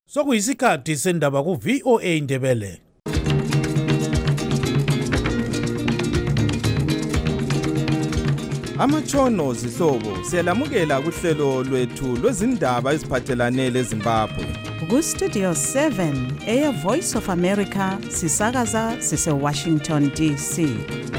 Sokuyisikhathi sendaba ku VOA Indebele. Amatshono zihlobo siyalamukela kuhlelo lwethu lwezindaba eziphathelane leZimbabwe. Ku Studio 7 Air Voice of America sisakaza sise Washington DC.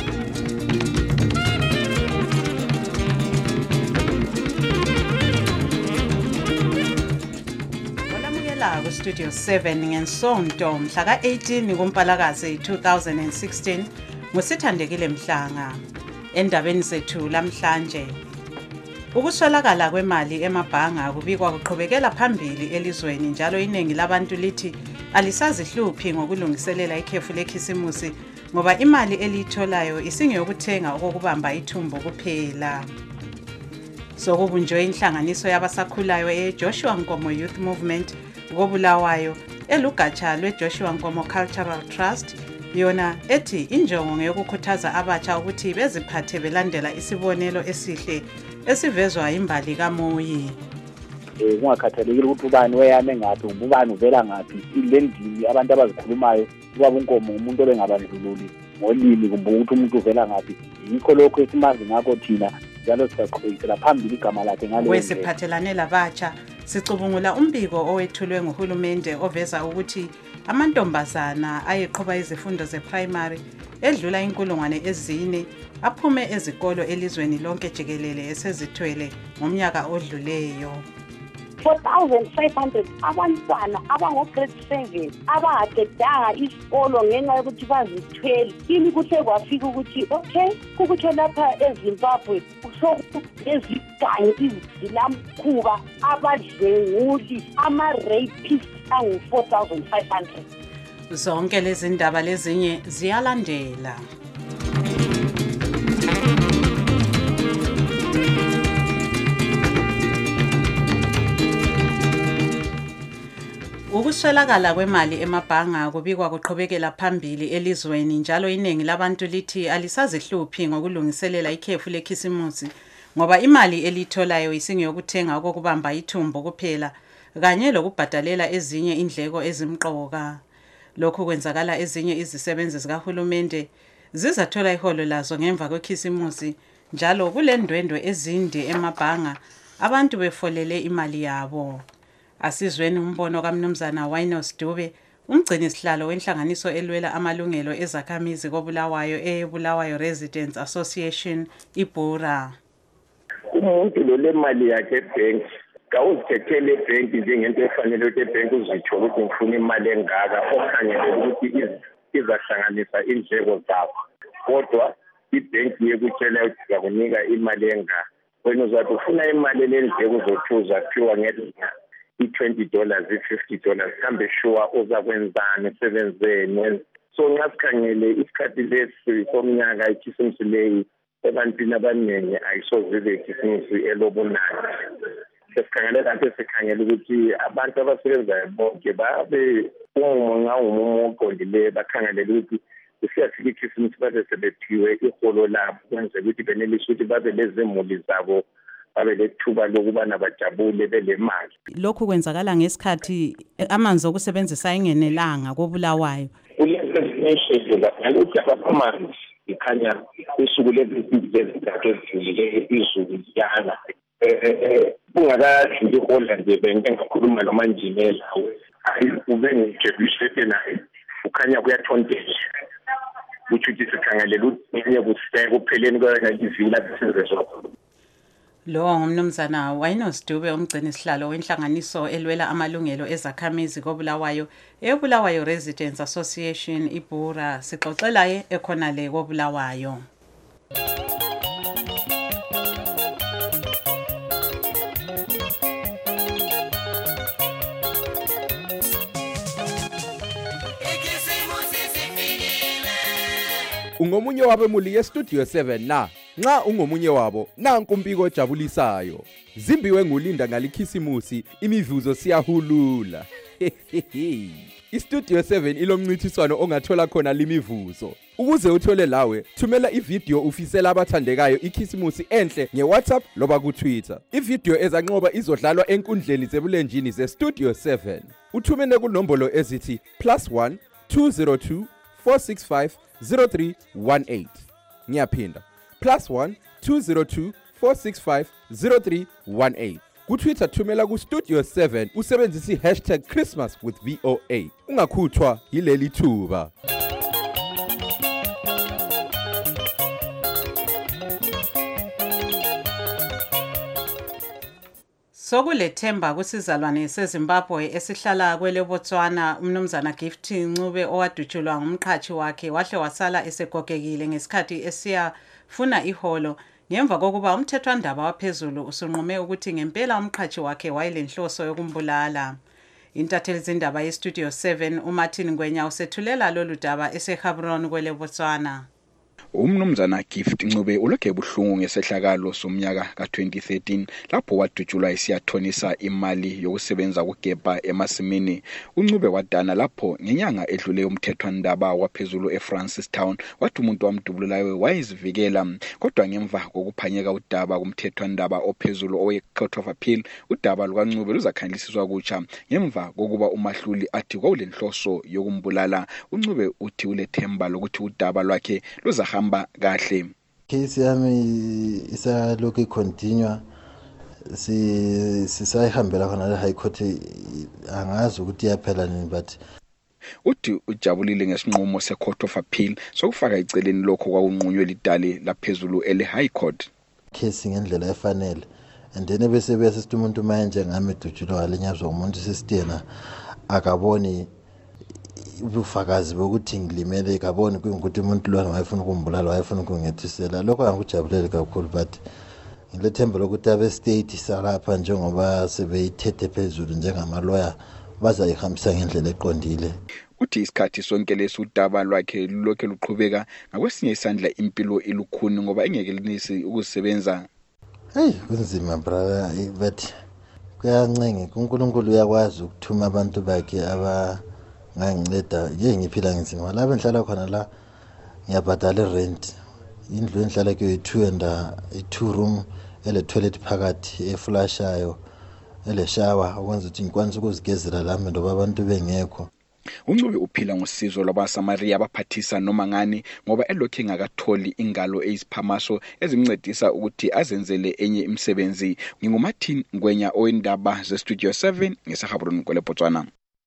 Ku Studio 7 ngensonto mhla ka-18 kuMpalakazi 2016 ngusithandekile Mhlanga. Endabeni zethu lamhlanje, ukuswelakala kwemali emabhanga kubikwa kuqhubekela phambili elizweni, njalo iningi labantu lithi alisazihluphi ngokulungiselela ikhefu lekhisimusi ngoba imali eliyitholayo isingeyokuthenga okokubamba ithumbu kuphela. Sokubunjwe inhlanganiso yabasakhulayo eJoshua Nkomo Youth Movement koBulawayo elugatsha lweJoshua Nkomo Cultural Trust, yona ethi injongo ngeyokukhuthaza abatsha ukuthi beziphathe belandela isibonelo esihle esivezwa imbali kaMoyi. Kungakhathalekile ukuthi ubani weyame ngaphi, ubani uvela ngaphi, ilendini abantu abazikhulumayo ubaba uNkomo umuntu obengabandlululi ngolimi kumbe ukuthi umuntu uvela ngaphi. Yikho lokho esimazi ngakho thina njalo siyaqhubekela phambili igama lakhe ngalo. Wesiphathelane labatsha sicubungula umbiko owethulwe nguhulumende oveza ukuthi amantombazana ayeqhuba izifundo ze-primary edlula 4,000 aphume ezikolo elizweni lonke jikelele esezithwele ngomnyaka odluleyo. 4,500 abantwana abango-grade 7 abangaqedanga isikolo ngenxa yokuthi bazithwele. Kimi kuhle kwafika ukuthi okay, kukuthi lapha eZimbabwe sokunezigangi izilamkhuba, abadlenguli, ama-rapists angu-4,500. Zonke lezi ndaba lezinye ziyalandela. Ukuswelakala kwemali emabhanga kubikwa kuqhubekela phambili elizweni, njalo iningi labantu lithi alisazihluphi ngokulungiselela ikhefu lekhisimusi ngoba imali elitholayo isingeyokuthenga okokubamba ithumbu kuphela kanye lokubhadalela ezinye indleko ezimqoka. Lokhu kwenzakala ezinye izisebenzi zikahulumende zizathola iholo lazo ngemva kwekhisimusi, njalo kulendwendwe ezinde emabhanga abantu befolele imali yabo. Asizweni umbono kaMnumzana Wainos Dube, umgcini sihlalo wenhlanganiso elwela amalungelo ezakhamizi koBulawayo eBulawayo Residents Association iBura. Umuntu lo lemali yakhe ebank kawuzikhethele ebank njengento efanele ukuthi ebank uzithola ukuthi ngifuna imali engaka okhangele ukuthi izahlanganisa indleko zakho, kodwa ibank yekutshela ukuthi yakunika imali engaka. Wena uzathi ufuna imali lendleko zothuza phiwa ngelinga $20, $50, kambe sure uzakwenzani esebenzeni. So ngasikhangele isikhathi lesi somnyaka ikhisimusi leyi ebantwini abaningi ayisozive ikhisimusi elobunani. Sesikhangele lapho sikhangele ukuthi abantu abasebenzayo bonke babe umumo oqondile, bakhangelele ukuthi siyafika ikhisimusi babe sebethiwe iholo labo kwenzela ukuthi benelise ukuthi babe lezimuli zabo babe lethuba lokubana bajabule belemali. Lokhu kwenzakala ngesikhathi amanzi okusebenzisa ingenelanga koBulawayo. Kulesihlelo ukuthi abaphuma ikhanya usuku lezintathu ezidlulile izulu liyana. Kungakadluli ihola nje bengike ngakhuluma nomanjinela ube ngijebishete naye ukhanya kuyathontesha. Kuthi sikhangelela ukuthi ngenye kuseka upheleni kwevila besizezwa. Lo ngumnumzana Wainos Dube, umgcini sihlalo wenhlanganiso elwela amalungelo ezakhamizi koBulawayo eBulawayo Residents Association iBura. Sixoxela ekhona le koBulawayo. Ungomunye wabemuli yeStudio 7 na? Nxa ungomunye wabo, nanku umbiko ojabulisayo. Zimbiwe ngulinda ngalikhisimusi, imivuzo siyahulula. iStudio 7 ilomncintiswano ongathola khona limivuzo. Ukuze uthole lawe, thumela ivideo ufisela abathandekayo ikhisimusi enhle ngeWhatsApp loba kuTwitter. Ivideo ezanqoba izodlalwa enkundleni zebulenjini zeStudio 7. Uthumene kunombolo ezithi +1 202 465 0318. Ngiyaphinda. +1 202 465 0318. KuTwitter thumela kuStudio 7 usebenzisa #ChristmasWithVOA. Ungakhuthwa yileli thuba. Sokulethemba kusizalwane seZimbabwe esihlala kwele Botswana umnumzana Gift Ncube owadutshulwa ngumqhathi wakhe wahle wasala esegogekile ngesikhathi esiyafuna iholo ngemva kokuba umthethwandaba waphezulu usunqume ukuthi ngempela umqhathi wakhe wayelenhloso yokumbulala. Intatheli zindaba yeStudio 7 uMartin Ngwenya usethulela lolu daba eseGaborone kwele Botswana. Umnumzana Gift Ncube ulokhe buhlungu ngesehlakalo somnyaka ka2013 lapho wadutshulwa isiyathonisa imali yokusebenza kugebha emasimini. uNcube wadana lapho ngenyanga edlule umthethwandaba waphezulu eFrancistown wathi umuntu wamdubululayo wayezivikela, kodwa ngemva kokuphanyeka udaba kumthethwandaba ophezulu oweCourt of Appeal udaba lukaNcube luzakhangelisiswa kutsha ngemva kokuba umahluli athi kwawulenhloso yokumbulala. uNcube uthi ulethemba lokuthi udaba lwakhe luzahamba kahle. Case yami isalokhu icontinue sisayihambela khona le High Court, angazi ukuthi yaphela nini, but uthi ujabulile ngesinqumo seCourt of Appeal sokufaka iceleni lokho kwakunqunywe lidale laphezulu ele High Court. Case ngendlela efanele, and then bese bese umuntu manje ngami dutshulwa walenyazwa umuntu sesitena akaboni ubufakazi bokuthi ngilimele, kaboni ukuthi umuntu lwana wayefuna ukumbulala, wayefuna ukungethusela. Lokho angikujabulele kakhulu, but ngilethemba lokuthi abe state salapha njengoba sebeyithethe phezulu njengamalawyer bazayihambisa ngendlela eqondile. Uthi isikhathi sonke lesi udaba lwakhe lulokhe luqhubeka, ngakwesinye isandla impilo ilukhuni ngoba engeke linisi ukusebenza. Hey, kunzima brother, but kuyancenge uNkulunkulu uyakwazi ukuthuma abantu bakhe nganginceda. Ngiphila ngizima la benhlala khona la, ngiyabhadala rent, indlu enhlala kuyo i2 room ele toilet phakathi eflashayo ele shower ukwenza ukuthi ngikwanise ukuzigezela lami ndoba abantu bengekho. uNcube uphila ngosizo lwabaSamaria abaphathisa noma ngani ngoba elokhe ngakatholi ingalo ezipamaso ezimncedisa ukuthi azenzele enye imisebenzi. NginguMartin Ngwenya owendaba zeStudio 7 ngeseGaborone kwele Botswana.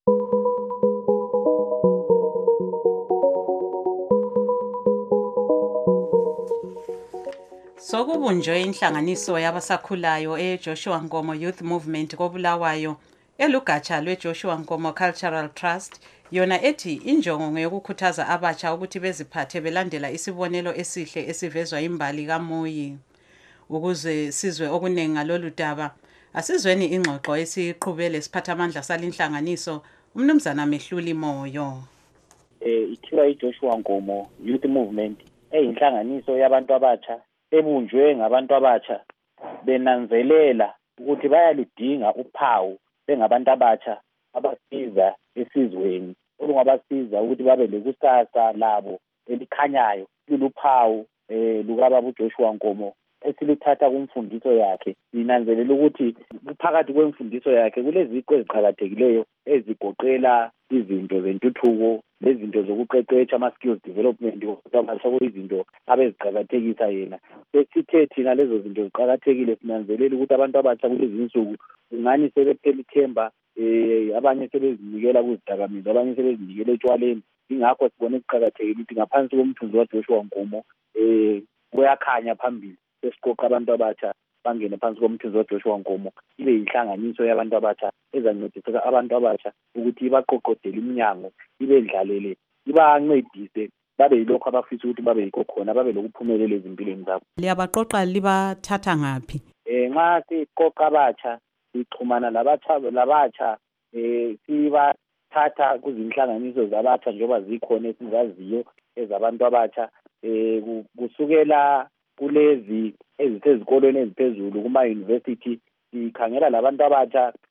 Sokubunjwe inhlanganiso yabasakhulayo eJoshua Nkomo Youth Movement koBulawayo elugatsha lweJoshua Nkomo Cultural Trust, yona ethi injongo ngeyokukhuthaza abatsha ukuthi beziphathe belandela isibonelo esihle esivezwa imbali kaMuyi. Ukuze sizwe okunengi ngalolu daba, asizweni ingxoxo esiqhubele siphathamandla salinhlanganiso umnumzana Mehluli Moyo. Ithiwa iJoshua Nkomo Youth Movement eyinhlanganiso yabantu abatsha ebunjwe ngabantu abatsha benanzelela ukuthi bayalidinga uphawu bengabantu abatsha abasiza esizweni olungabasiza ukuthi babe lekusasa labo elikhanyayo. Luluphawu lukababa uJoshua Nkomo esilithatha kumfundiso yakhe. Linanzelela ukuthi phakathi kwemfundiso yakhe kuleziqo eziqhakathekileyo ezigoqela izinto zentuthuko lezinto zokuqeqesha ama-skills development izinto abeziqakathekisa yena. Sesithe thina lezo zinto ziqakathekile sinanzelela ukuthi abantu abatsha kulezi insuku ungani sebephela ithemba, abanye sebezinikela kuzidakamizwa, abanye sebezinikela etshwaleni. Ingakho sibone kuqakathekile ukuthi ngaphansi komthunzi kaJoshua Nkomo kuyakhanya phambili, sesiqoqa abantu abatsha bangene phansi komthunzi kaJoshua Nkomo ibe yinhlanganiso yabantu abatsha ezancedisa abantu abatsha ukuthi ibaqoqodele iminyango, ibendlalele, ibancedise babe yilokho abafisa ukuthi babe yikho khona, babe lokuphumelela ezimpilweni zabo. Liyabaqoqa libathatha ngaphi? Nxa siqoqa abatsha sixhumana labatsha sibathatha kuzinhlanganiso zabatsha njengoba zikhona esizaziyo ezabantu abatsha, kusukela kulezi ezisezikolweni eziphezulu kuma-university sikhangela labantu abatsha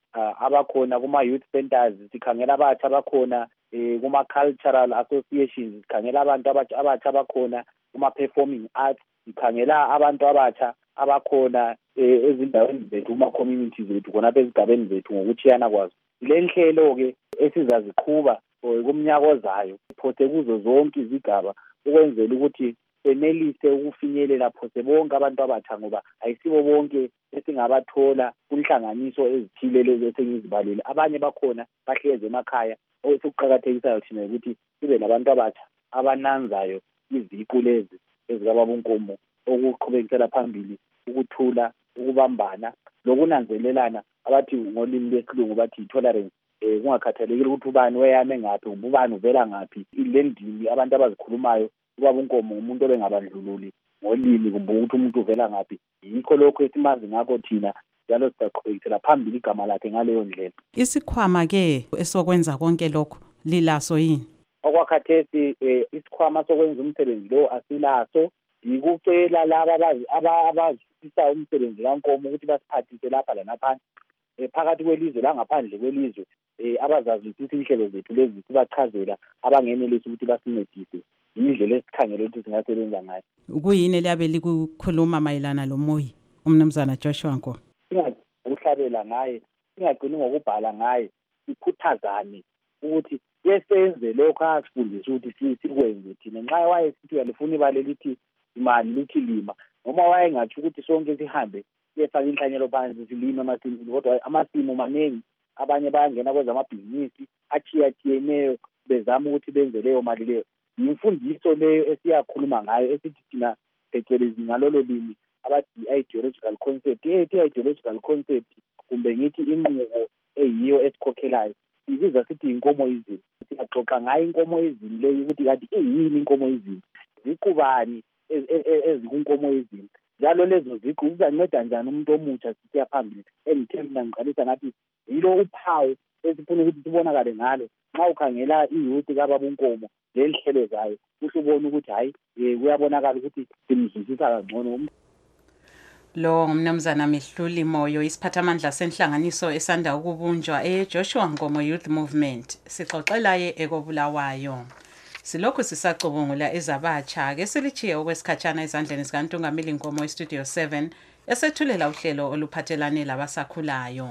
abakhona kuma-youth centers, sikhangela abatsha abakhona kuma-cultural associations, sikhangela abantu abatsha abakhona kuma-performing arts, sikhangela abantu abatsha abakhona ezindaweni zethu, kuma-communities zethu, khonapha ezigabeni zethu ngokutshiyana kwazo. Le nhlelo-ke esizaziqhuba kumnyaka ozayo phose kuzo zonke izigaba ukwenzela ukuthi senelise ukufinyelela phose bonke abantu abatsha, ngoba ayisibo bonke esingabathola kunhlanganiso ezithile lezi esengizibalile. Abanye bakhona bahlezi emakhaya. Okuqakathekisayo thina ukuthi sibe labantu abatsha abananzayo iziqu lezi ezikababunkomo, okuqhubekisela phambili ukuthula, ukubambana, lokunanzelelana, abathi ngolimi lwesilungu bathi tolerance. Kungakhathalekile ukuthi ubani weyame ngaphi, ubani uvela ngaphi. Le ndimi abantu abazikhulumayo ubabunkomo umuntu obengabandlululi ngolimi kumbe ukuthi umuntu uvela ngaphi. Yikho lokho esimazi ngakho thina, njalo sizaqhubekisela phambili igama lakhe ngaleyo ndlela. Isikhwama-ke esokwenza konke lokho lilaso yini? Okwakhathesi isikhwama sokwenza umsebenzi lo asilaso. Yikucela laba abazwisisa umsebenzi kaNkomo ukuthi basiphathise lapha lanaphansi phakathi kwelizwe langaphandle kwelizwe, abazazwisisa inhlelo zethu lezi sibachazela abangenelisi ukuthi basincedise. Yindlela esikhangele ukuthi singasebenza ngayo. Kuyini liyabe likukhuluma mayelana lomoyi umnumzana Joshua Nkomo? Ukuhlabela ngaye, singagcini ngokubhala ngaye, sikhuthazane ukuthi yesenze lokho asifundisa ukuthi sikwenze thina. Nxa wayesithi uyalifuna ibale lithi imali lithi lima, noma wayengathi ukuthi sonke sihambe siyefaka inhlanyelo phansi silime amasimini, kodwa amasimu maningi. Abanye bayangena kwezamabhizinisi achiyachiyeneyo bezama ukuthi benze leyo mali leyo. Imfundiso leyo esiyakhuluma ngayo esithi thina phecelezi ngalolo limi abathi ideological concept. Ideological concept kumbe ngithi inqubo eyiyo esikhokhelayo ibiza sithi inkomo izini. Siyaxoxa ngayo inkomo izini leyo ukuthi kanti eyini inkomo izini, ziqubani ezikunkomo izini, njalo lezo ziqu zizanceda njani umuntu omutsha sisiya phambili. Engithe mina ngiqalisa ngathi yilo uphawu esifuna ukuthi sibonakale ngalo. Nxa ukhangela iyouth kababunkomo le nhlelo zayo usubona ukuthi hayi kuyabonakala ukuthi simzwisisa kangcono. Lo ngumnumzana Mihluli Moyo, isiphathamandla senhlanganiso esanda ukubunjwa Joshua Nkomo Youth Movement. Sixoxelaye ekobulawayo. Silokhu sisacubungula ezabatsha ke silichiye okwesikhatshana ezandleni zikaNtungamili Nkomo eStudio 7 esethulela uhlelo oluphathelane labasakhulayo.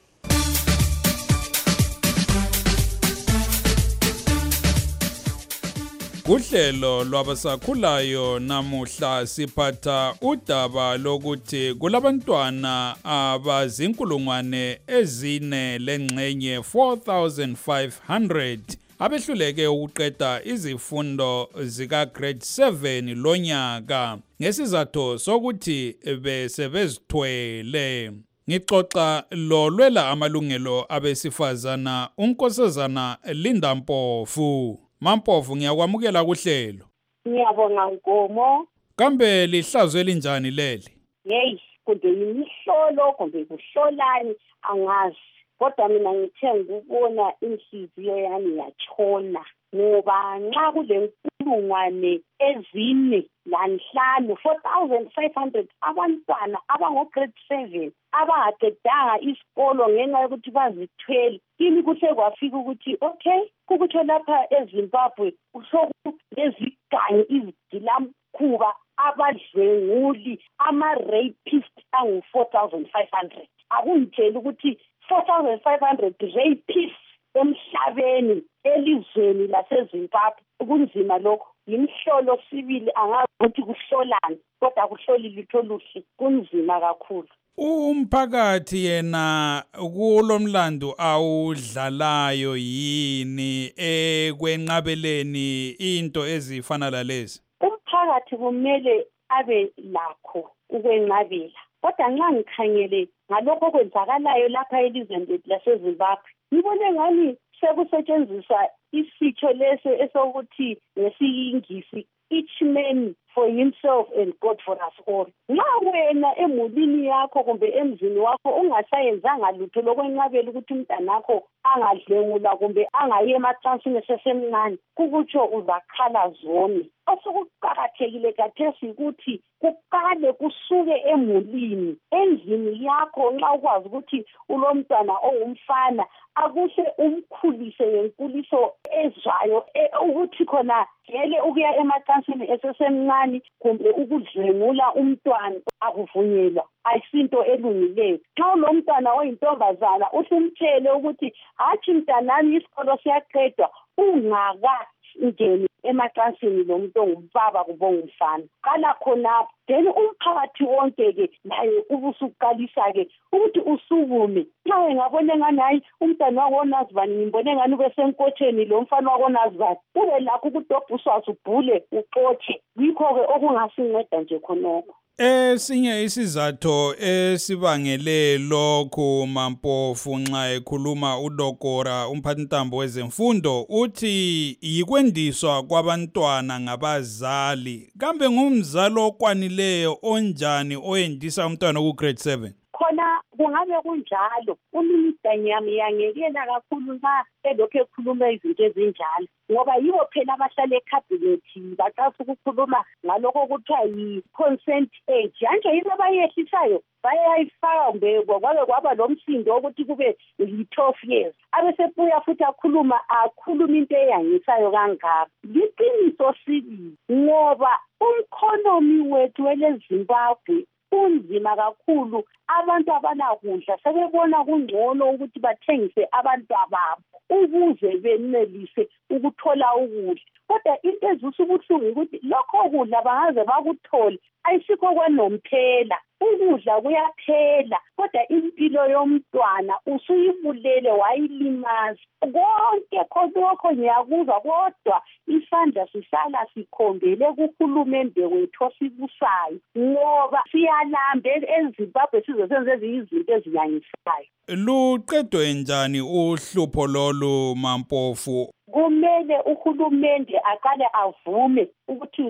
Kuhlelo lwabasakhulayo namuhla siphatha udaba lokuthi kulabantwana abazinkulungwane ezine lengxenye 4500 abehluleke ukuqeda izifundo zika grade 7 lonyaka ngesizathu sokuthi besebezithwele. Ngixoxa lo lwela amalungelo abesifazana unkosazana Linda Mpofu. Mampofu, ngiyakwamukela kuhlelo. Ngiyabonga Nkomo. Kambe lihlazo elinjani leli? Hey, kumbe imihlolo kumbe kuhlolani angazi. Kodwa mina ngithe ngikubona inhliziyo yami yatshona ngoba nxa kulenkulungwane ezine lanhlanu 4500 abantwana abango-grade 7 abangaqedanga isikolo ngenxa yokuthi bazithwele. Kimi kuhle kwafika ukuthi okay, kukuthi lapha eZimbabwe usokulezigangi izigilamkhuba abadlwenguli ama-rapist angu-4500. Akungitshela ukuthi 4500 rapists emhlabeni elizweni laseZimbabwe. Kunzima lokho. Imhlolo sibili angazi ukuthi kuhlolani, kodwa kuhloli litho luhle. Kunzima kakhulu. Umphakathi yena kulomlando awudlalayo yini ekwenqabeleni into ezifana lalezi? Umphakathi kumele abe lakho ukwenqabela. Kodwa nxa ngikhangele ngalokho kwenzakalayo lapha elizweni lethu laseZimbabwe, ngibone ngani sekusetshenziswa isitsho leso esokuthi ngesiyingisi each man for himself and God for us all. Nxa wena emulini yakho kumbe emzini wakho ungasayenzanga lutho lokwenqabela ukuthi umntanakho angadlengula kumbe angaye emacansini esesemncane, kukutsho uzakhala zone. Osokuqakathekile kathesi ukuthi kuqale kusuke emulini, endlini yakho nxa ukwazi ukuthi ulomntwana ongumfana, akuhle umkhulise ngenkuliso ezwayo ukuthi khona vele ukuya emacansini esesemncane kumbe ukudlwengula umntwana akuvunyelwa, ayisinto elungileyo. Xa ulomntwana oyintombazana usimtshele ukuthi hatshi mntanami isikolo siyaqedwa ungakangeni emacansini lomuntu ongumfaba kumbe ongumfana. Qala khonapho, then umphakathi wonke-ke naye ubusuqalisa-ke ukuthi usukume. Nxa engabona engani hayi umntwana wakonazibani ngimbone ngani ubesenkotsheni lo mfana wakonazibani, ube lakho ukudobha uswazi ubhule uxotshe. Yikho-ke okungasinceda nje khonokho. Esinye isizathu esibangele lokho Mampofu nxa ekhuluma uDokora umphathintambo wezemfundo uthi yikwendiswa kwabantwana ngabazali. Kambe ngumzalo okwanileyo onjani oyendisa umntwana ku grade 7? Khona kungabe kunjalo, uMinister ngiyamyangekela kakhulu nxa elokhu ekhuluma izinto ezinjalo, ngoba yibo phela abahlala ekhabinethi baqasa ukukhuluma ngalokho okuthiwa yi-consent age. Yanje yibo abayehlisayo bayayifaka kumbe kwabe kwaba lomsindo wokuthi kube yi-12 years. Abesebuya futhi akhuluma into eyangisayo kangaka. Liqiniso sibili ngoba umkhonomi wethu weleZimbabwe unzima kakhulu. Abantu abanakudla sebebona kungcono ukuthi bathengise abantu ababo ukuze benelise ukuthola ukudla. Kodwa into ezisa ubuhlungu ukuthi lokho kudla bangaze bakuthole ayisikho kwanomphela. Ukudla kuyaphela, kodwa impilo yomntwana usuyibulele wayilimaza. Konke khonokho ngiyakuzwa, kodwa isandla sihlala sikhombele kuhulumende wethu osibusayo, ngoba siyalambe eZimbabwe size senze ezinye izinto eziyangisayo. Luqedwe njani uhlupho lolu Mampofu? Kumele uhulumende aqale avume ukuthi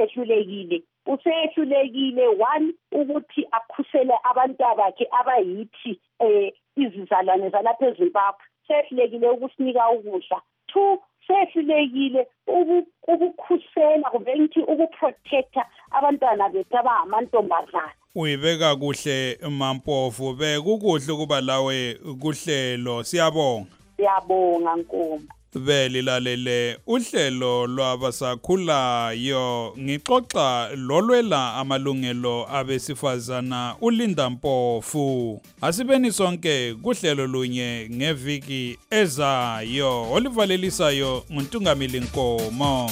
usehlulekile one ukuthi akhusele abantu bakhe abayithi izizalwane zalapha eZimbabwe. Sehlulekile ukusinika ukudla. 2, sehlulekile ukukhusela kumbe ngithi ukuprotecta abantwana bethu abangamantombazana. Uyibeka kuhle Mampofu, bekukuhle kuba lawe kuhlelo. Siyabonga. Siyabonga Nkomo. Belilalele uhlelo lwabasakhulayo ngixoxa lolwela amalungelo abesifazana uLinda Mpofu. Asibeni sonke kuhlelo lunye ngeviki ezayo. Olivalelisayo nguNtungamili Nkomo.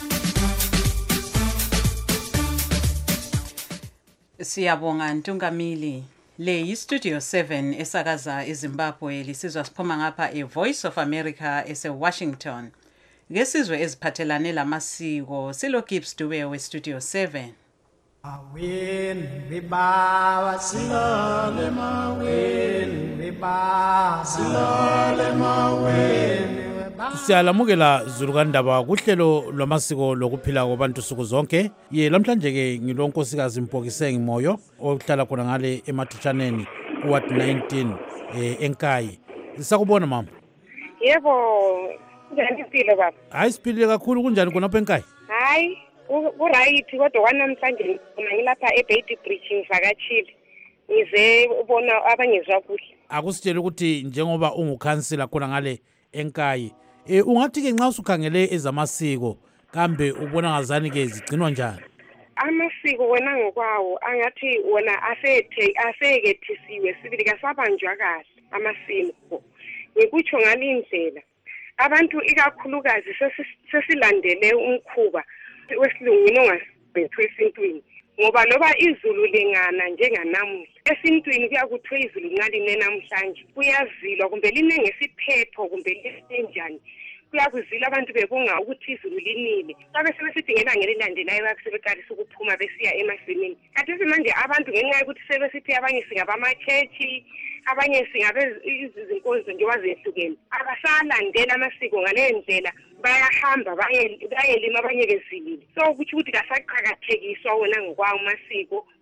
Siyabonga Ntungamili. Le yiStudio 7 esakaza eZimbabwe lisizwa siphuma ngapha eVoice of America eseWashington. Ngesizwe eziphathelane lamasiko silo Gibbs Dube weStudio 7. Awen beba silale mawen beba silale mawen. Siyalamukela Zulukandaba kuhlelo lwamasiko lokuphila kwabantu suku zonke. Lamhlanje ke ngilonkosikazi Mpokiseng Moyo ohlala khona ngale emathutshaneni kuward 19 eNkayi. Sakubona mama. Yebo, njani impilo baba? Hayi siphilile kakhulu kunjani khona eNkayi? Hayi, ku-right kodwa kwanamhlanje ngilapha eBaity Bridge ngivakatshile. Ngize ubona abangezwa kuhle. Akusitshela ukuthi njengoba ungukhansila khona ngale eNkayi ungathi ke nxa usukhangele ezamasiko kambe ubona ngazani ke zigcinwa njani? Amasiko wena ngokwawo angathi wona asekethisiwe sibili kasabanjwa kahle amasiko. Ngikutsho ngalindlela abantu ikakhulukazi sesilandele umkhuba wesilungwini ongasibethwe esintwini, ngoba loba izulu lengana njenganamuhla esintwini kuyakuthiwa izulu ncaline namhlanje kuyazilwa kumbe line ngesiphepho kumbe lenjani kuyakuzila abantu bebonga ukuthi izulu linile sabe sebesidingela ngelilandelayo bakusebeqalisa ukuphuma besiya emasimini. Kathi manje abantu ngenxa yokuthi sebesithi abanye singabamachechi abanye singabe izinkonzo nje wazehlukene abasalandela amasiko ngale ndlela bayahamba bayelima abanye bezilile. So kuthi ukuthi kasaqhakathekiswa wona ngokwawo amasiko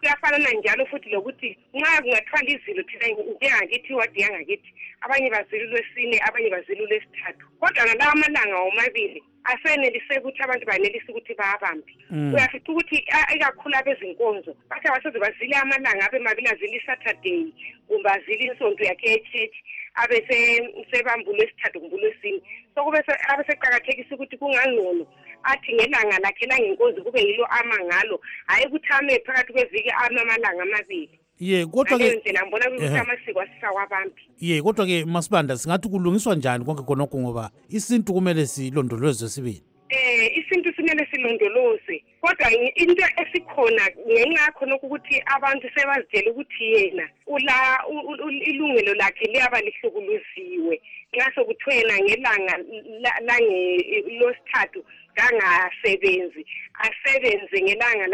Kuyafana njalo futhi lokuthi nxa kungathwala izilo thina njengakithi wadi yangakithi abanye bazila uLwesine abanye bazila uLwesithathu kodwa ngalawa amalanga omabili asenelise ukuthi abantu banelise ukuthi bayabambe uyafica ukuthi ikakhulu abezinkonzo bathi abaseze bazile amalanga abe mabili azile iSaturday kumbe azile isonto yakhe eChurch abe sebambule Lwesithathu kumbe uLwesine so kube abeseqhakathekisa ukuthi kungangcono athi ngelanga lakhe langenkonzo kube yilo ama ngalo hayi ukuthi ame phakathi kweviki amalanga amabili. Kodwa ke ndlela ngibona ukuthi amasiko asisawabambi. Kodwa ke Masibanda singathi kulungiswa njani konke khonokho ngoba isintu kumele silondolozwe sibili. Isintu simele silondoloze kodwa into esikhona ngenxa yakho ukuthi abantu sebazitshela ukuthi yena ilungelo lakhe liyaba lihlukuluziwe nxa sokuthwena ngelanga LoSithathu kangasebenzi asebenze ngelanga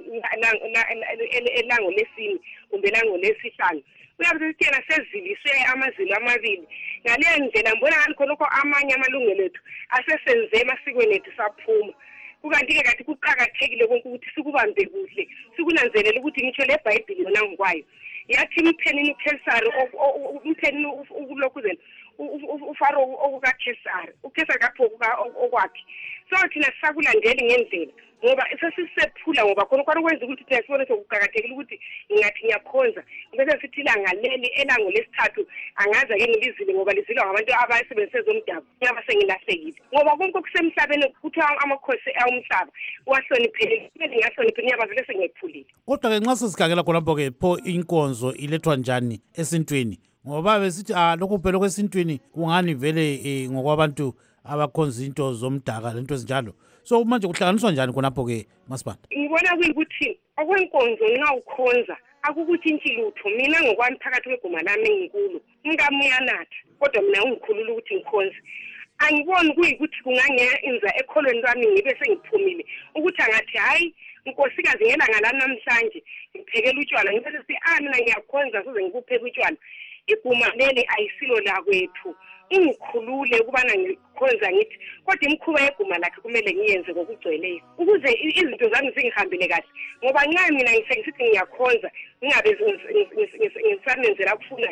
elango lesine kumbe elango lesihlanu uyabe sitshela seziliswe amazilo amabili ngaleyo ndlela ngibona ngani khonokho amanye amalungelo ethu asesenze emasikweni ethu saphuma kukanti-ke kathi kuqakathekile konke ukuthi sikubambe kuhle sikunanzelele ukuthi ngitsho le Bhayibhili yona ngikwayo yathi Mphenini uKhesari Mphenini ukulokuzela uFaro okukaKhesari uKhesari kapho okwakhe so thina sisakulandeli ngendlela ngoba sesisephula ngoba khona kwenza ukuthi thina sibone sokuqakathekile ukuthi ngathi ngiyakhonza ngibese sithi ilanga leli elango lesithathu angaza ke ngilizile ngoba lizilwa ngabantu abasebenzise zomdabu ngaba sengilahlekile ngoba konke kusemhlabeni ukuthi amakhosi awumhlaba wahloniphele ngiyahloniphela ngiyaba vele sengiyephulile. Kodwa ke nxa sesikhangela khonapho ke pho inkonzo ilethwa njani esintwini ngoba besithi lokhu phela kwesintwini kungani vele ngokwabantu abakhonza into zomdaka lento ezinjalo so manje kuhlanganiswa njani khonapho ke Masibanda? Ngibona kuyikuthi okwenkonzo nxa ukhonza akukuthi intshilutho mina ngokwami phakathi kweguma lami enginkulu ngingamuyanatha kodwa mina ungikhulula ukuthi ngikhonze angiboni kuyikuthi kungangenza ekholweni lwami ngibe sengiphumile ukuthi angathi hayi inkosikazi ngelanga lanamhlanje ngiphekela utshwala ngibe sithi mina ngiyakhonza kuze ngikupheke utshwala iguma leli ayisilo la kwethu ingikhulule ukubana ngikhonza ngithi kodwa imkhuba yeguma lakhe kumele ngiyenze ngokugcweleyo ukuze izinto zami zingihambile kahle ngoba nxa mina ngisithi ngiyakhonza ngingabe ngisanenzela ukufuna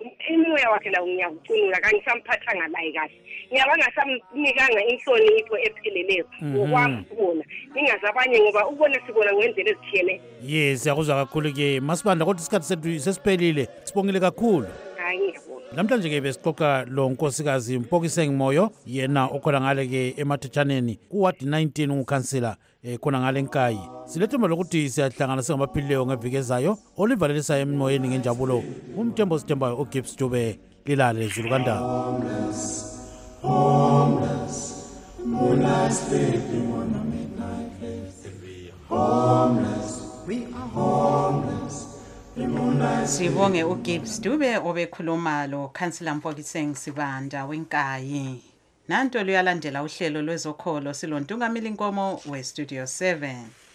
imoya wakhe la ngiyakucunula kangisamphathanga laye kahle ngiyaba ngasamnikanga inhlonipho epheleleyo ngokwami kubona ngingazabanye ngoba ubona sibona ngendlela ezithiyene. Siyakuzwa kakhulu ke Masibanda kodwa isikhathi sethu sesiphelile sibongile kakhulu. Namhlanje ke besixoxa lo nkosikazi Mpokiseng Moyo yena okhona ngale ke emathetshaneni kuward 19 ungukhansela khona ngale Nkayi. Silethemba lokuthi siyahlangana singamaphilileyo ngeviki ezayo. Oliver lelisayo emoyeni ngenjabulo umthembo sithembayo uGibbs Dube lilale Zulu kaNdaba. Homeless, moonlight sleeping on a midnight place. Homeless, we are homeless. Sibonge uGibbs Dube obekhuluma lo Councillor Mpokiseng Sibanda weNkayi. Nanto luyalandela uhlelo lwezokholo silontungameli Nkomo weStudio 7.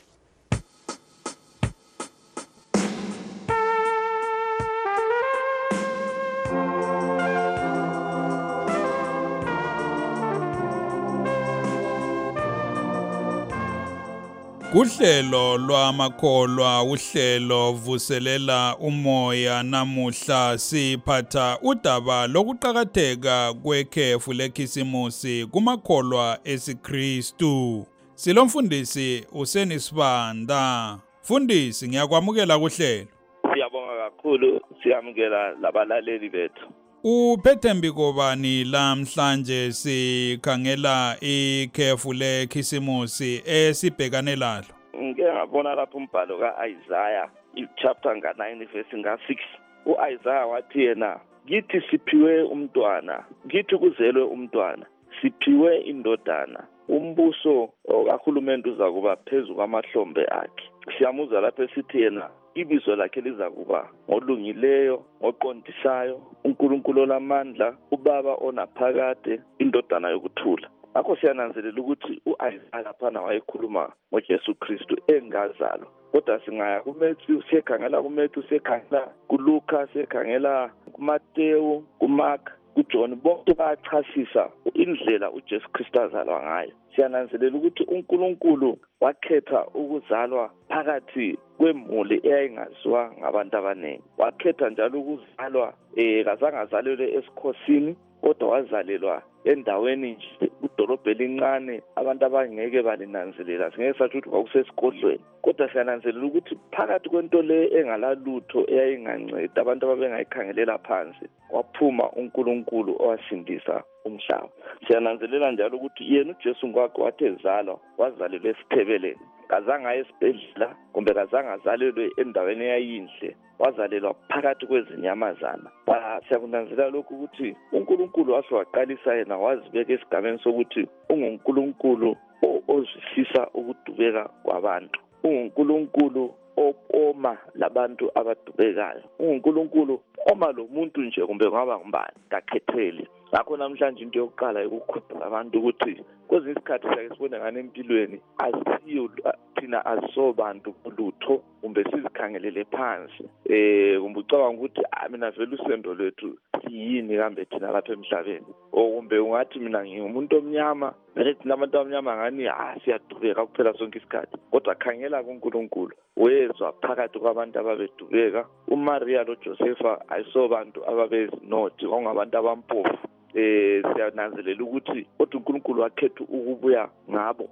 Uhlelo lwamakholwa uhlelo vuselela umoya namuhla siphatha udaba lokuqhakatheka kwekhefu lekhisimusi kumakholwa esiKristu. Silomfundisi uSenisibanda. Fundisi ngiyakwamukela kuhlelo. Siyabonga kakhulu siyamukela labalaleli bethu. Uphethe mbikobani lamhlanje sikhangela ikhefu lekhisimusi esibhekane lalo. Ngike ngabona lapho umbhalo kaIsaiah chapter 9 verse 6. uIsaiah wathi yena kithi siphiwe umntwana, kithi kuzelwe umntwana, siphiwe indodana. Umbuso kahulumende uzakuba phezulu kwamahlombe akhe. Siyamuzwa lapho esithi yena ibizo lakhe lizakuba ngolungileyo, ngoqondisayo, uNkulunkulu olamandla, ubaba onaphakade, indodana yokuthula. Akho siyananzelela ukuthi uIsaiah laphana wayekhuluma ngoJesu Kristu engazalo. Kodwa singaya kuMatthew, siyakhangela kuMatthew, siyakhangela kuLuka, siyakhangela kuMateyu, kuMark, kuJohn bonke bayachasisa indlela uJesu Kristu azalwa ngayo. Siyananzelela ukuthi uNkulunkulu wakhetha ukuzalwa phakathi kwemuli eyayingaziwa ngabantu abaningi. Wakhetha njalo ukuzalwa kazange azalelwe esikhosini kodwa wazalelwa endaweni nje udolobhe elincane abantu abangeke balinanzelela. Singeke sathi ukuthi kwakusesigodlweni kodwa siyananzelela ukuthi phakathi kwento le engalalutho eyayinganceda abantu ababengayikhangelela phansi waphuma uNkulunkulu owasindisa umhlaba. Siyananzelela njalo ukuthi yena uJesu ngokwakhe wathi ezalwa wazalelwa esithebeleni. Kazange aye esibhedlela kumbe kazange azalelwe endaweni eyayinhle, wazalelwa phakathi kwezinyamazana. Siyakunanzelela lokhu ukuthi uNkulunkulu waqalisa yena wazibeka esigabeni sokuthi unguNkulunkulu ozwisisa ukudubeka kwabantu, unguNkulunkulu oma labantu abadubekayo, unguNkulunkulu oma lo muntu nje kumbe ngaba ngubani kakhetheli. Ngakho namhlanje into yokuqala ukukhuthaza abantu ukuthi kwezinye isikhathi siyake sibone ngane empilweni asiyo thina asobantu kulutho kumbe sizikhangelele phansi kumbe ucabanga ukuthi mina vele usendo lwethu siyini kambe thina lapha emhlabeni, kumbe ungathi mina ngingumuntu omnyama vele thina abantu abamnyama ngani siyadubeka kuphela sonke isikhathi. Kodwa khangela kuNkulunkulu wezwa phakathi kwabantu ababedubeka. uMaria loJosepha ayisobantu ababezinothi ongabantu abampofu. Siyananzelela ukuthi kodwa uNkulunkulu wakhetha ukubuya ngabo.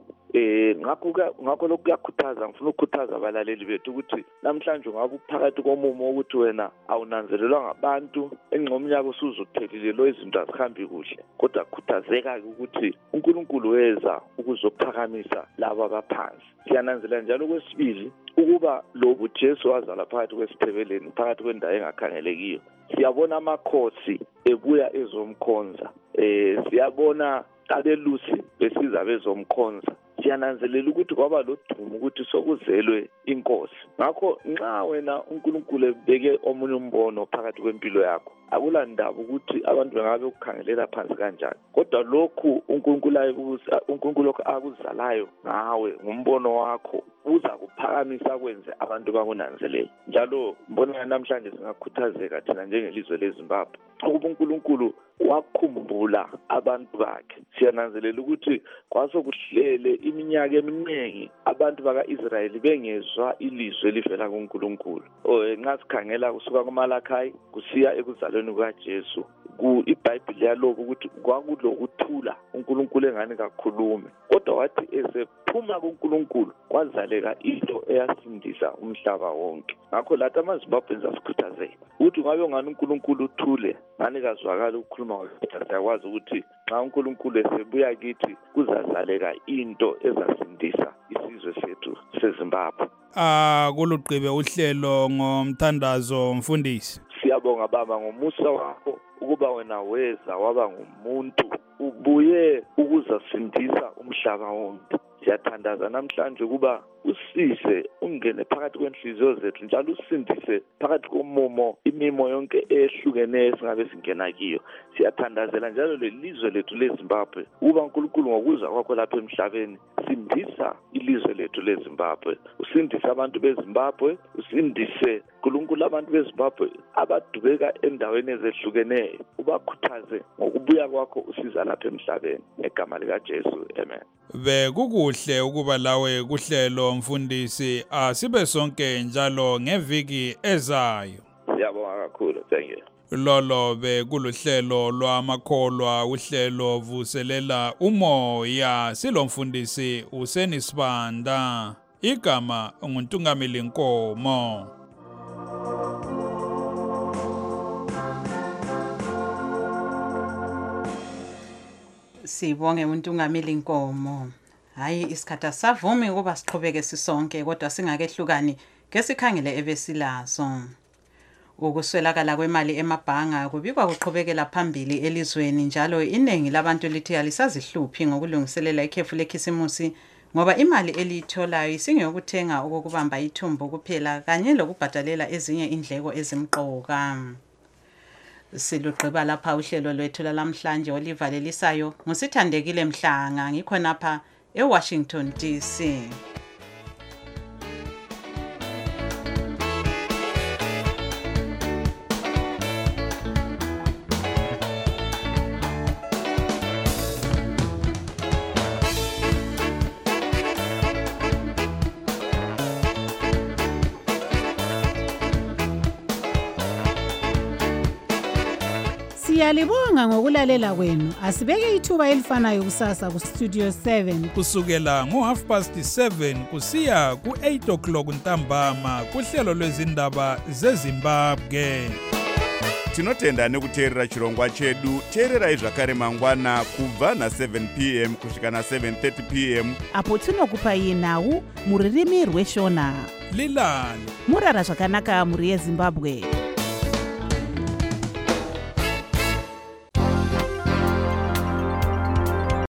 Ngakho lokhu kuyakhuthaza, ngifuna ukukhuthaza abalaleli bethu ukuthi namhlanje ungabe phakathi komumo ukuthi wena awunanzelelwa ngabantu engqomnyaka usuzuthelile lo izinto azihambi kuhle, kodwa khuthazeka ukuthi uNkulunkulu weza ukuzophakamisa laba abaphansi. Siyananzelela njalo kwesibili ukuba lo buJesu wazala phakathi kwesithebeleni, phakathi kwendawo engakhangelekiyo. Siyabona amakhosi ebuya ezomkhonza, siyabona abelusi besiza bezomkhonza. Siyananzelela ukuthi kwaba lodumo ukuthi sokuzelwe inkosi. Ngakho nxa wena uNkulunkulu ebeke omunye umbono phakathi kwempilo yakho, akulandaba ukuthi abantu bengabe ukukhangelela phansi kanjani, kodwa lokhu uNkulunkulu lokhu akuzalayo ngawe ngumbono wakho uza kuphakamisa kwenze abantu bakunanzelele. Njalo mbona namhlanje singakhuthazeka thina njengelizwe leZimbabwe ukuba uNkulunkulu wakhumbula abantu bakhe. Siyananzelela ukuthi kwasokuhlele iminyaka eminingi abantu baka-Israyeli bengezwa ilizwi elivela kuNkulunkulu. Nxa sikhangela kusuka kuMalachi kusiya ekuzalweni kukaJesu, iBhayibheli yaloko ukuthi kwakulokuthula uNkulunkulu engani kakhulume, kodwa wathi esephuma kuNkulunkulu kwazaleka into eyasindisa umhlaba wonke. Ngakho lathi amaZimbabwe asikhuthazeke ukuthi ngabe ngani uNkulunkulu uthule ngani kazwakala ukukhuluma kwakhe. Siyakwazi ukuthi nxa uNkulunkulu esebuya kithi kuzazaleka into ezasindisa isizwe sethu seZimbabwe. Kuluqhibe uhlelo ngomthandazo mfundisi. Siyabonga baba ngomusa wakho ukuba wena weza waba ngumuntu ubuye ukuzasindisa umhlaba wonke. Siyathandaza namhlanje ukuba usize ungene phakathi kwenhliziyo zethu njalo usindise phakathi komumo imimo yonke ehlukeneyo singabe singena kiyo. Siyathandazela njalo lelizwe lethu leZimbabwe ukuba uNkulunkulu ngokuza kwakho lapha emhlabeni sindisa ilizwe lethu leZimbabwe, usindise abantu beZimbabwe, usindise uNkulunkulu abantu beZimbabwe abadubeka endaweni ezehlukeneyo, ubakhuthaze ngokubuya kwakho usiza lapha emhlabeni ngegama likaJesu, amen. Bekukuhle ukuba lawe kuhlelo mfundisi, asibe sonke njalo ngeviki ezayo. Siyabonga kakhulu, thank you. Lolo bekuluhlelo lwamakholwa, uhlelo vuselela umoya. Silomfundisi uSenisibanda, igama nguNtungameli Nkomo. Sibonge uNtungameli Nkomo. Hayi isikhathi savumi ukuba siqhubeke sisonke kodwa singakehlukani ngesikhangele ebesilazo. Ukuswelakala kwemali emabhanga kubikwa kuqhubekela phambili elizweni njalo iningi labantu lithi alisazihluphi ngokulungiselela ikhefu lekhisimusi ngoba imali eliyitholayo isingeyokuthenga okokubamba ithumbu kuphela kanye lokubhadalela ezinye indleko ezimqoka. Silugqiba lapha uhlelo lwethu lamhlanje olivalelisayo ngusithandekile Mhlanga ngikhonapha eWashington DC. Siyalibonga ngokulalela kwenu. Asibeke ithuba elifanayo kusasa ku Studio 7 kusukela ngo7:30 kusiya ku8 ntambama kuhlelo lwezindaba zeZimbabwe. Tinotenda nekuteerera chirongwa chedu. Teererai zvakare mangwana kubva na7 p.m. kusvika na7:30 p.m. apo tinokupai nhau muririmi rweshona. Lilani murara zvakanaka muri yeZimbabwe.